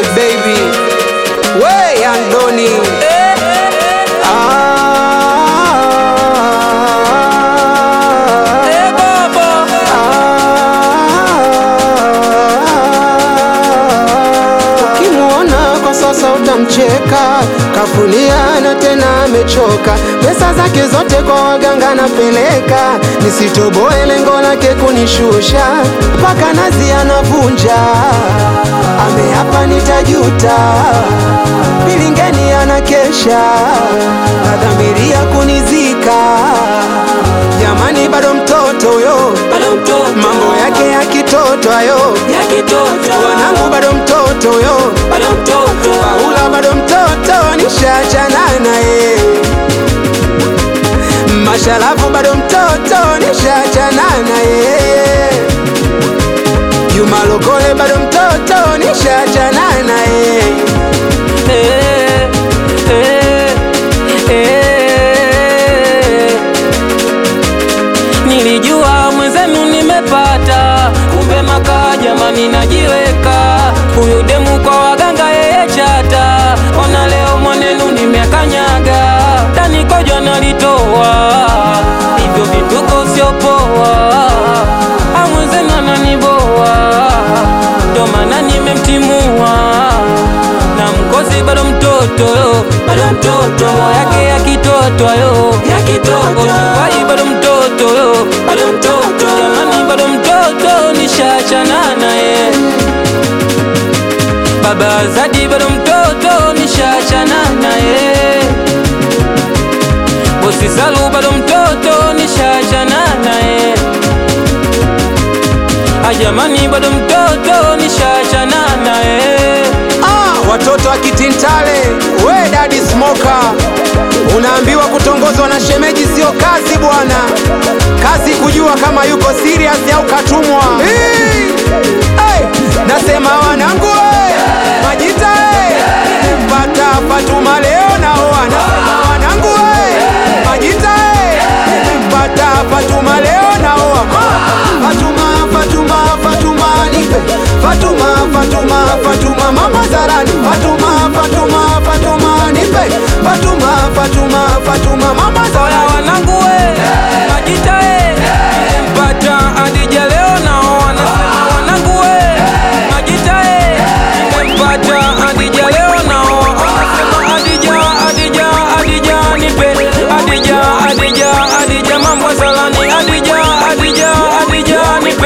Ismail baby, we Andoni. Ukimuona kwa sasa utamcheka, kafulia na tena amechoka. Pesa zake zote kwa waganga napeleka, nisitoboe lengo lake kunishusha, mpaka nazi anavunja. Ameapa nitajuta, bilingeni anakesha, nadhamiria kunizika. Jamani bado mtoto yo, mambo yake ya kitoto ayo, wanangu bado mtoto yo, Paula bado mtoto, nishachana naye. Mashalafu bado mtoto, nishachana naye. Juma Lokole bado mtoto, nishachana naye. Nilijua mwenzenu nimepata, kumbe makaa jamani najiweka. Huyu demu kwa waganga yeye chata, ona leo mwanenu nimekanyaga. Ndani kojwa nalitoa, hivyo vituko sio poa. Mwenzenu ananiboa, ndo maana nimemtimua. Na mkosi bado mtoto yo, mambo yake ya kitoto yo, Osuwai bado mtoto yo, jamani bado mtoto, nishachana naye. Baba Azadi bado mtoto, nishachana naye. Bosi Salu bado mtoto, nishachana naye. Jamani bado mtoto, nishachana naye. Watoto wa Kitintale, we Daddy Smoker, unaambiwa kutongozwa na shemeji sio kazi bwana. Kazi kujua kama yuko serious au katumwa. Nasema wanangu Majita mpata Fatuma leo naoana. Wanangu Majita mpata Fatuma leo naoa. Fatuma nipe Fatuma mama Zarani. Fatuma nipe Fatuma mama Zarani. Oya wanangu Majita mpata Adija leo naoa. Nasema wanangu Majita mpata Adija leo naoa. Nasema Adija nipe Adija mambo Zarani. Adija nipe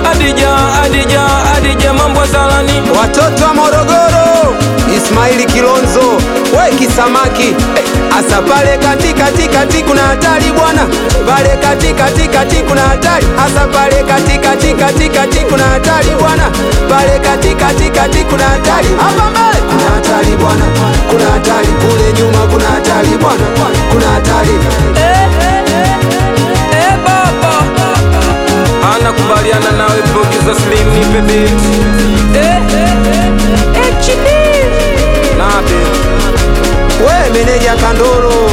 Adija mambo Zarani. Watoto wa Morogoro, Ismaili Kilonzo, we Kisamaki. Asa pale katikati kuna hatari bwana, pale katikati kuna hatari. Asa pale katikati kuna hatari bwana, pale katikati kuna hatari. Hapa mbele kuna hatari bwana, kuna hatari kule nyuma, kuna hatari bwana, kuna hatari. Baba anakubaliana nawe producer Slim nipe beat. HD nabe we meneja Kandoro.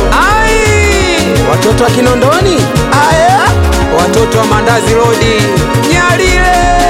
Watoto wa Kinondoni, watoto wa Mandazi Road, Nyalile.